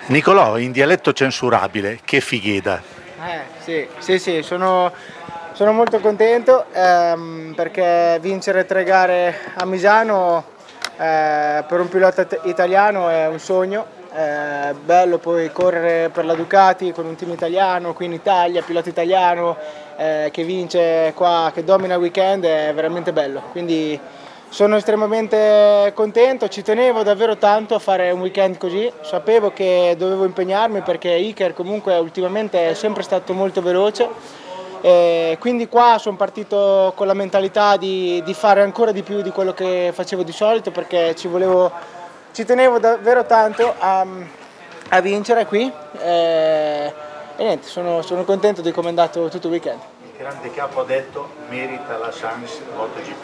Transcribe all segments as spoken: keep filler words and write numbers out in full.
Nicolò, in dialetto censurabile, che fighida. Eh, sì, sì, sì, sono, sono molto contento ehm, perché vincere tre gare a Misano eh, per un pilota it- italiano è un sogno. È bello poi correre per la Ducati con un team italiano qui in Italia, pilota italiano eh, che vince qua, che domina il weekend, è veramente bello. Quindi sono estremamente contento, ci tenevo davvero tanto a fare un weekend così, sapevo che dovevo impegnarmi perché Iker comunque ultimamente è sempre stato molto veloce, e quindi qua sono partito con la mentalità di, di fare ancora di più di quello che facevo di solito perché ci, volevo, ci tenevo davvero tanto a, a vincere qui e, e niente, sono, sono contento di come è andato tutto il weekend. Il grande capo ha detto merita la chance MotoGP.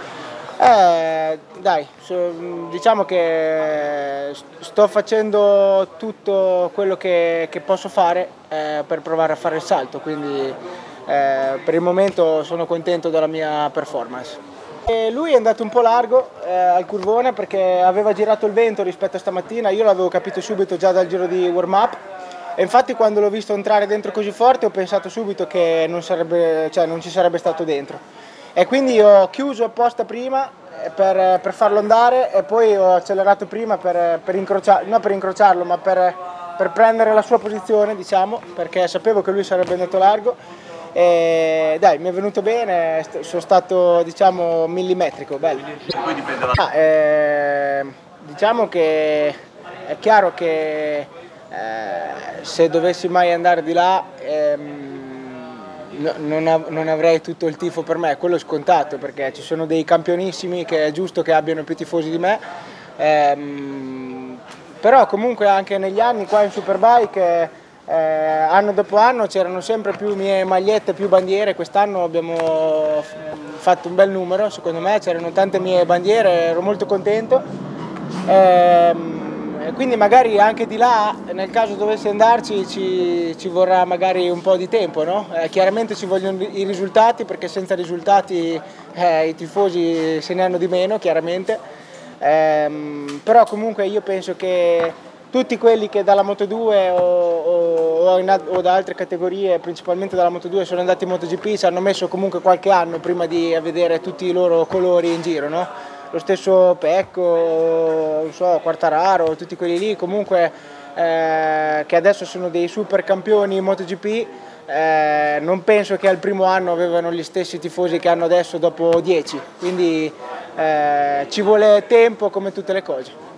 Eh, dai, so- diciamo che sto facendo tutto quello che, che posso fare eh, per provare a fare il salto, quindi eh, per il momento sono contento della mia performance. E lui è andato un po' largo eh, al curvone perché aveva girato il vento rispetto a stamattina, io l'avevo capito subito già dal giro di warm up e infatti quando l'ho visto entrare dentro così forte ho pensato subito che non, sarebbe, cioè, non ci sarebbe stato dentro. E quindi ho chiuso apposta prima per, per farlo andare e poi ho accelerato prima per, per incrociarlo, non per incrociarlo ma per, per prendere la sua posizione, diciamo, perché sapevo che lui sarebbe andato largo e dai, mi è venuto bene, sono stato diciamo millimetrico, bello. Poi dipende da... Ah, eh, diciamo che è chiaro che eh, se dovessi mai andare di là ehm, no, non, av- non avrei tutto il tifo per me, quello è scontato perché ci sono dei campionissimi che è giusto che abbiano più tifosi di me, ehm, però comunque anche negli anni qua in Superbike eh, anno dopo anno c'erano sempre più mie magliette, più bandiere, quest'anno abbiamo f- fatto un bel numero, secondo me c'erano tante mie bandiere, ero molto contento. Ehm, e quindi magari anche di là, nel caso dovessi andarci, ci, ci vorrà magari un po' di tempo, no? Eh, chiaramente ci vogliono i risultati perché senza risultati eh, i tifosi se ne hanno di meno, chiaramente. Ehm, però comunque io penso che tutti quelli che dalla Moto due o, o, o, in, o da altre categorie, principalmente dalla Moto due, sono andati in MotoGP, ci hanno messo comunque qualche anno prima di vedere tutti i loro colori in giro, no? Lo stesso Pecco, non so, Quartararo, tutti quelli lì comunque eh, che adesso sono dei super campioni in MotoGP, eh, non penso che al primo anno avevano gli stessi tifosi che hanno adesso dopo dieci, quindi eh, ci vuole tempo come tutte le cose.